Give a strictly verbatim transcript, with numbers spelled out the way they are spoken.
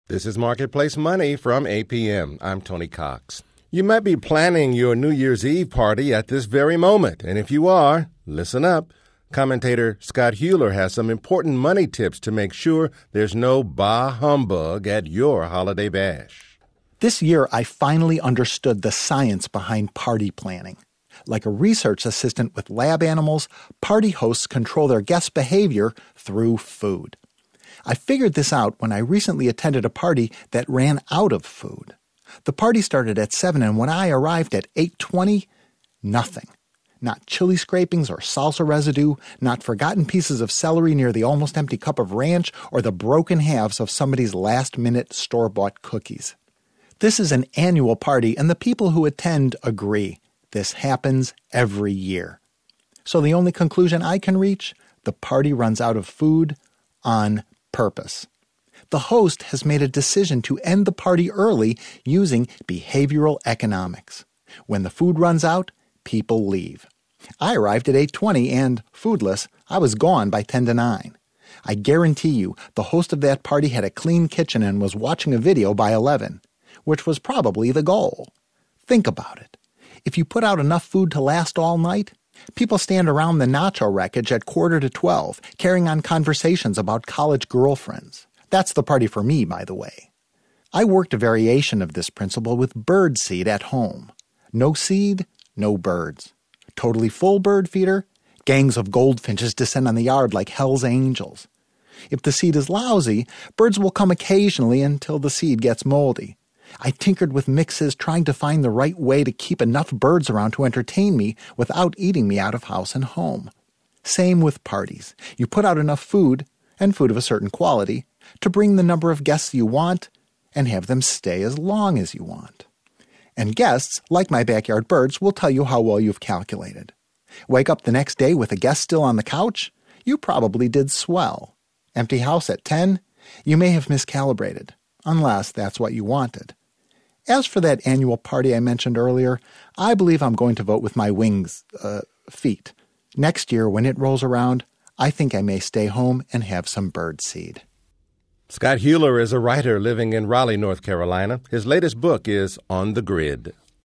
This is Marketplace Money from A P M. I'm Tony Cox. You might be planning your New Year's Eve party at this very moment, and if you are, listen up. Commentator Scott Hewler has some important money tips to make sure there's no bah humbug at your holiday bash. This year, I finally understood the science behind party planning. Like a research assistant with lab animals, party hosts control their guests' behavior through food. I figured this out when I recently attended a party that ran out of food. The party started at seven, and when I arrived at eight twenty, nothing. Not chili scrapings or salsa residue, not forgotten pieces of celery near the almost empty cup of ranch, or the broken halves of somebody's last-minute store-bought cookies. This is an annual party, and the people who attend agree. This happens every year. So the only conclusion I can reach, the party runs out of food on purpose. The host has made a decision to end the party early using behavioral economics. When the food runs out, people leave. I arrived at eight twenty and, foodless, I was gone by ten to nine. I guarantee you the host of that party had a clean kitchen and was watching a video by eleven, which was probably the goal. Think about it. If you put out enough food to last all night, people stand around the nacho wreckage at quarter to twelve, carrying on conversations about college girlfriends. That's the party for me, by the way. I worked a variation of this principle with bird seed at home. No seed, no birds. Totally full bird feeder, gangs of goldfinches descend on the yard like hell's angels. If the seed is lousy, birds will come occasionally until the seed gets moldy. I tinkered with mixes trying to find the right way to keep enough birds around to entertain me without eating me out of house and home. Same with parties. You put out enough food, and food of a certain quality, to bring the number of guests you want and have them stay as long as you want. And guests, like my backyard birds, will tell you how well you've calculated. Wake up the next day with a guest still on the couch? You probably did swell. Empty house at ten? You may have miscalibrated, unless that's what you wanted. As for that annual party I mentioned earlier, I believe I'm going to vote with my wings, uh, feet. Next year, when it rolls around, I think I may stay home and have some bird seed. Scott Hewler is a writer living in Raleigh, North Carolina. His latest book is On the Grid.